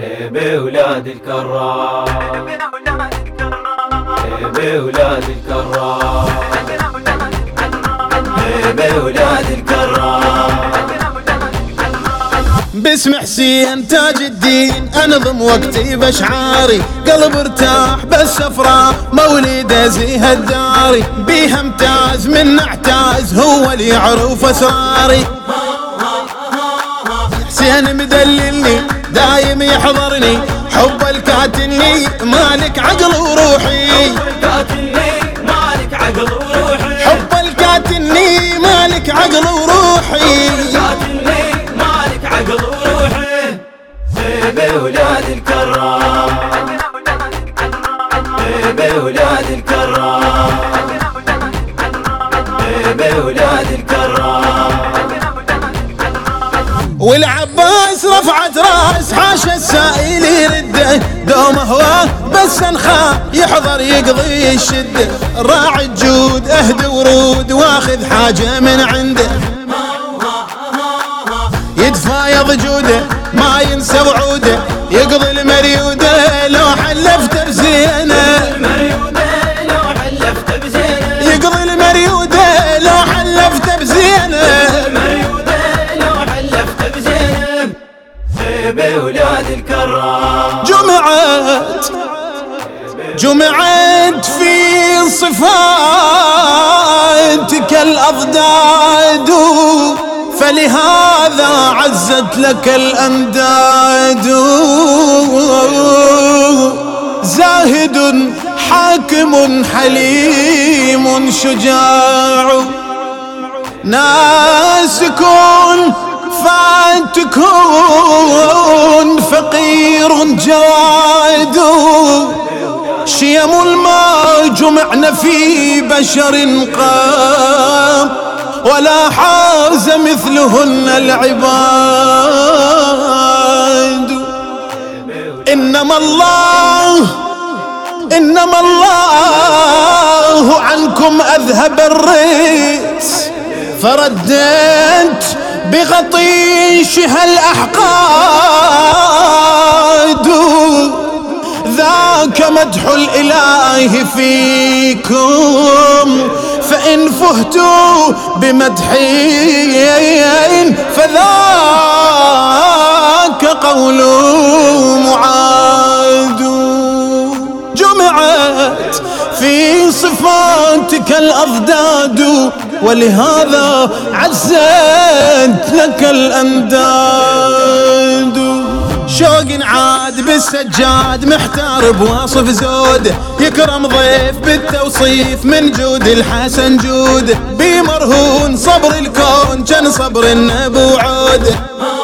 بولاد الكرام، بولاد الكرام، بولاد الكرام. باسم حسين تاج الدين انظم وقتي باشعاري، قلب ارتاح بس افراح مولده زيها الداري، بيها امتاز من اعتاز هو اللي يعرف اسراري. حسين مدللني دايم يحضرني، حب الكاتني مالك عقل وروحي، حب الكاتني مالك عقل وروحي، بولاد الكرام، بولاد الكرام، بولاد الكرام. والعباس رفعت راس حاشا السائل يرده، دوم هواه بس انخاه يحضر يقضي الشده، راعي الجود اهدى ورود واخذ حاجه من عنده، يتفايض جوده ما ينسى وعوده، يقضي المريوده لو حلفت بزينه، يقضي المريوده لو حلفت بزينه، بولاد الكرام. جمعت في صفاتك الأضداد، فلهذا عزت لك الأنداد، زاهد حاكم حليم شجاع، ناسك فاتكون فقير جواد، شيم الماء جمعنا في بشر قام، ولا حاز مثلهن العباد. إنما الله عنكم أذهب الريس، فردت بغطيشها الأحقاد، ذاك مدح الإله فيكم، فإن فهتوا بمدحين فذاك قول معاد. جمعت في صفاتك الأضداد، ولهذا عزت لك الأنداد. شوق عاد بالسجاد محتار بواصف زود، يكرم ضيف بالتوصيف من جود الحسن جود، بمرهون صبر الكون كان صبر النبو عود،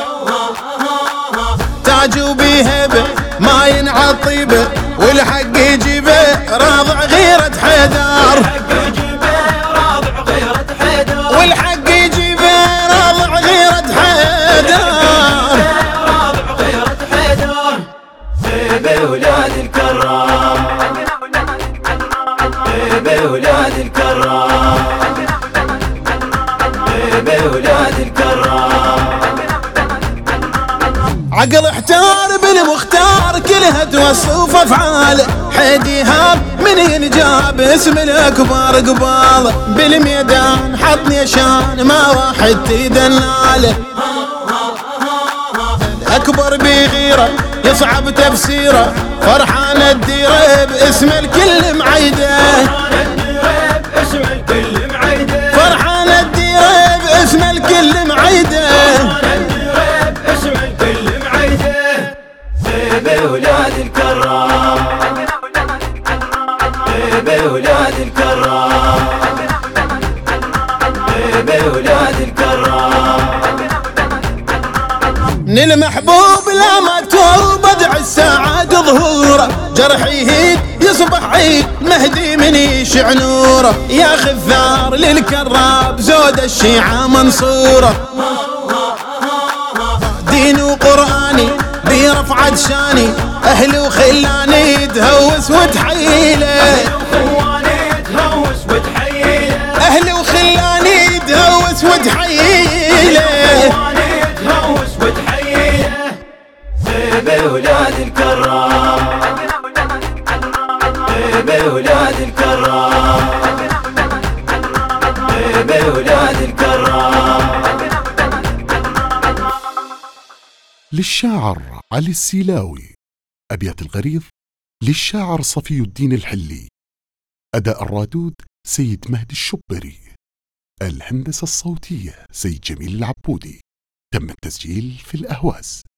تاج وبيهبه ما ينعى طيبه، والحق يجيبه راضع غيرة حيدر، والحق يجيبه راضع غيرة حيدر. بولاد الكرام، بولاد الكرام، بولاد الكرام. عقل احتار بالمختار كلها توصف افعاله، حيدي هاب من ينجاب اسم الاكبر قباله، بالميدان حطني شان ما واحد تدناله، اكبر بغيره يصعب تفسيره، فرحان الديره باسم الكل معيده، فرحان الديره باسم الكل معيده. بولاد الكرام، بولاد الكرام، بولاد الكرام. من المحبوب لا ما توب بدع الساعات ظهوره، جرح يهيد يصبح عيد مهدي من يشع نوره، يا خذار للكراب زود الشيعة منصوره، دين وقرآني برفعة شاني، أهلي وخلاني تهوس وتحيله، أهلي وخلاني تهوس وتحيله. بولاد الكرام، بولاد الكرام، بولاد الكرام. للشاعر علي السيلاوي. أبيات الغريض للشاعر صفي الدين الحلي. أداء الرادود سيد مهدي الشبري. الهندسة الصوتية سيد جميل العبودي. تم التسجيل في الأهواز.